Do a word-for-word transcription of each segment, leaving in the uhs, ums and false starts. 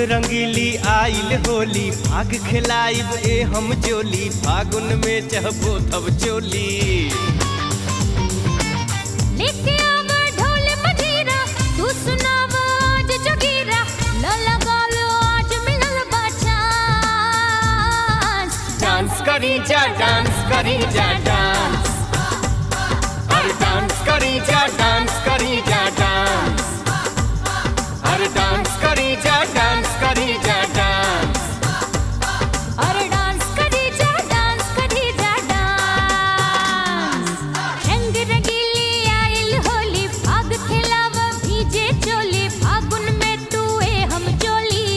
रंगीली आइल होली भाग खिलाइब ए हम जोली फागुन में चहबो तब चोली लेके आवा ढोल मजीरा तू सुनावा आज जोगीरा ल लगा लो आज मिलल बा चांस डांस करी जा डांस करी जा डांस अरे डांस करी जा डांस करी जा डांस अरे डांस करी जा डांस करी जा डांस अरे डांस करी जा डांस करी जा डांस रंग रंगीली आइल होली भाग खिलावा भीजे चोली फागुन में तू ए हम चोली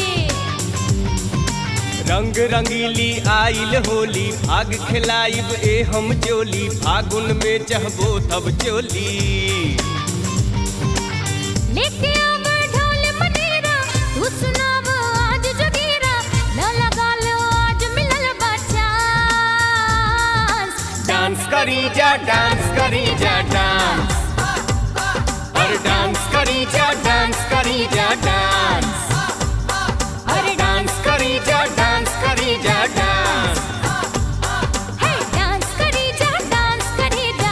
रंग रंगीली आइल होली भाग खिलाइब ए हम जोली फागुन में चहबो तब चोली लेके आवा ढोल मजीरा तू सुनावा आज जोगीरा ल लगा लो आज मिलल बा चांस डांस करी जा डांस करी जा डांस अरे डांस करी जा डांस करी जा डांस अरे डांस करी जा डांस करी जा डांस हे डांस करी जा डांस करी जा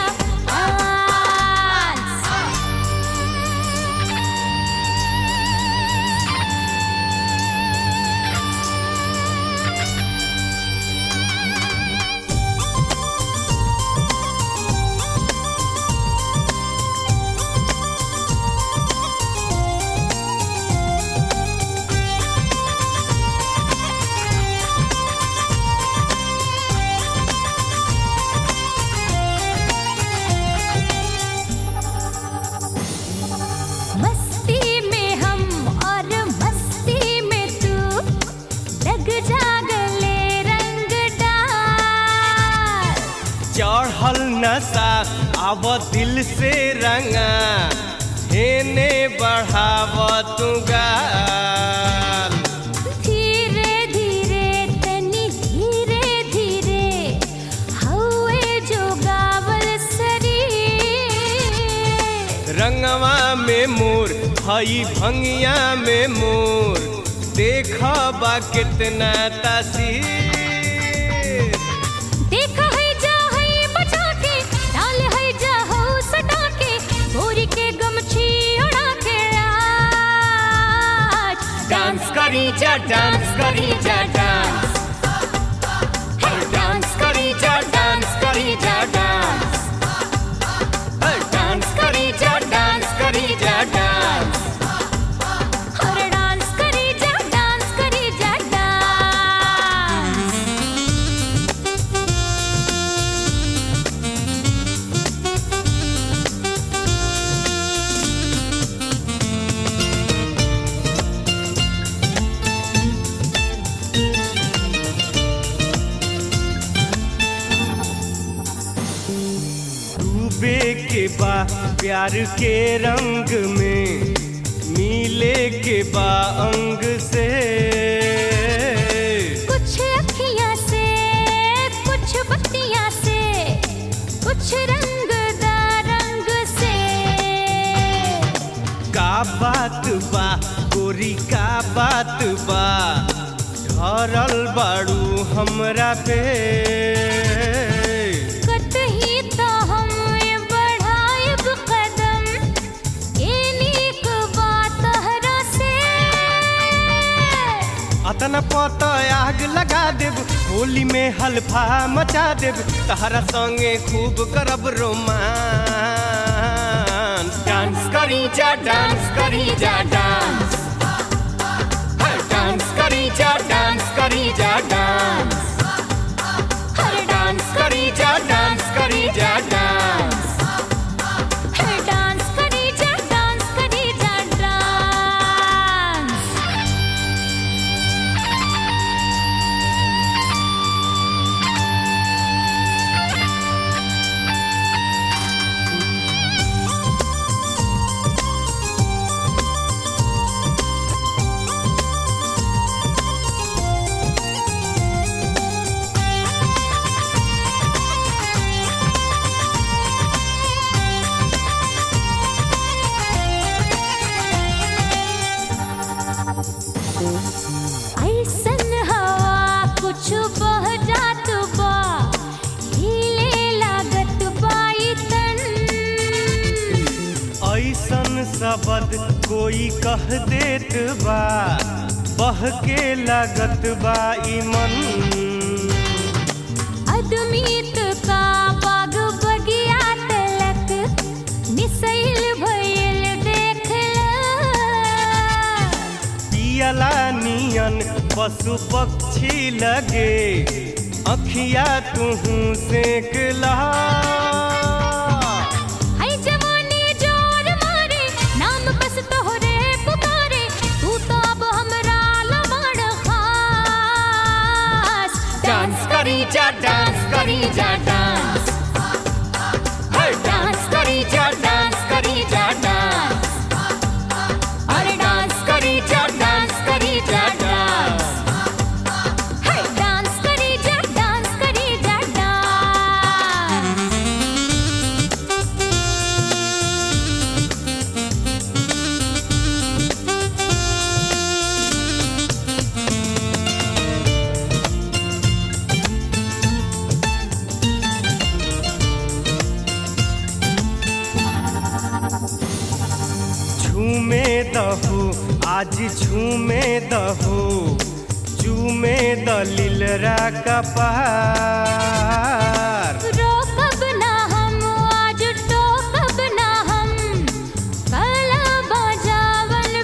डांस मस्ती में हम और मस्ती में तू रग जागले रंग डाल चढ़ल नशा आव दिल से रंगा हेने बढ़ाव तू गाल धीरे धीरे तनी धीरे धीरे हवे जो गावल शरीर रंगवा में मोर हई भंगिया में मोर देखबा कितना तासीर देखा है जा है बचा के डाल है जा हो सटा के गोरी के गमछी उड़ा के आज डांस करी जा डांस करी जा डांस हर डांस करी जा डांस करी जा डांस हर डांस करी जा डांस करी जा डांस हर डांस करी जा डांस करी जा डांस डूबे के बा प्यार के रंग में मिले के बा अंग से कुछ अखियाँ से कुछ बत्तियाँ से कुछ रंगदा रंग से का बात बा गोरी का बात बा धरल बाड़ू हमरा पे कतही तो हम बढ़ाइब कदम ए नीक बात हरा से अतना पत आग लगा देब होली में हल्फा मचा देब तहरा संगे खूब करब रोमांस डांस करी जा डांस करी जा डांस हर डांस करी जा डांस करी जा डांस हर डांस करी जा डांस करी जा डांस हर डांस करी जा डांस करी जा डांस शब्द कोई कह देत बा बह के लागत बा ई मन अदमीत का बाग बगिया तलक निसैल भइल देखला पियला नियन पशु पक्षी लगे अखिया तुहू सेकला है जवानी जोर मारे नाम बस तोहरे पुकारे तू तो अब हमरा लमड़ खास डांस करी जा डांस करी जा डांस हे डांस करी जा डांस करी जा डांस अरे डांस करी जा डांस करी जा डांस है डांस करी जा डांस करी जा डांस झूमे दहू आज झूमे दहू झूमे दलिलरा कपार रोकब ना हम आज टोकब ना हम कला बजावन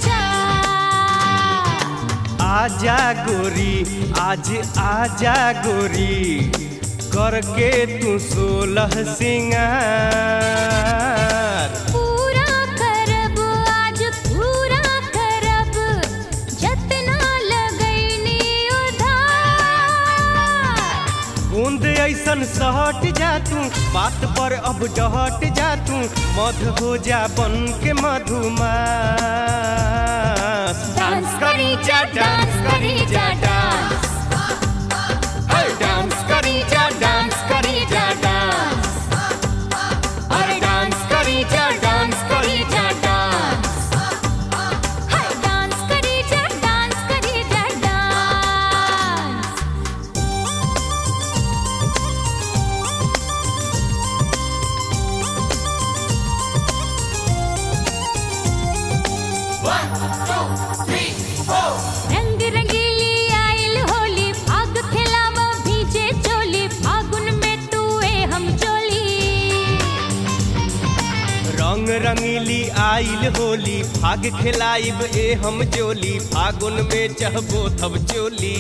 बिचार आजा गोरी आज आजा गोरी करके तू सोलह सिंगार पूरा करब आज पूरा करब जतना लगैनी उधार बूंद ऐसन सहट जा तू बात पर अब डहट जा तू मध हो जा बन के मधुमास डांस करी जा डांस करी जा डांस हे डांस करी जा डांस करी जा डांस अरे डांस करी जा डांस करी जा डांस है डांस करी जा डांस करी जा डांस रंग रंगीली आइल होली फाग खिलावा भीजे चोली फागुन में तू ए हम चोली रंग रंगीली आइल होली फाग खिलाइब ए हम जोली फागुन में चहबो तब चोली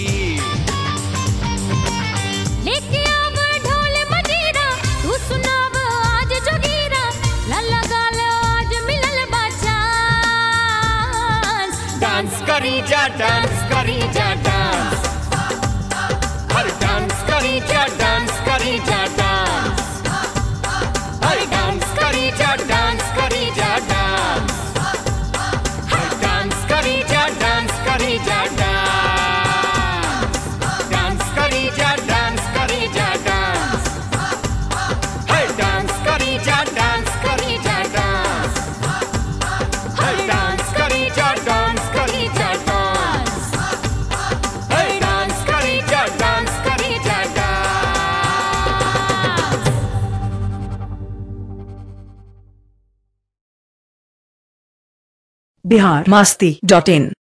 लेके आव ढोल मजीरा तू सुनाव आज जोगीरा लल्ला गाल आज मिलल बा चांस डांस करी जा डांस करी जा डांस हर डांस करी जा डांस करी जा डांस हर डांस करी जा डांस करी जा डांस हर डांस करी जा डांस करी जा डांस डांस करी जा डांस करी जा डांस हर डांस करी जा डांस करी जा डांस हर डांस करी जा डांस करी जा डांस हर डांस करी जा डांस करी जा डांस बिहार मस्ती डॉट इन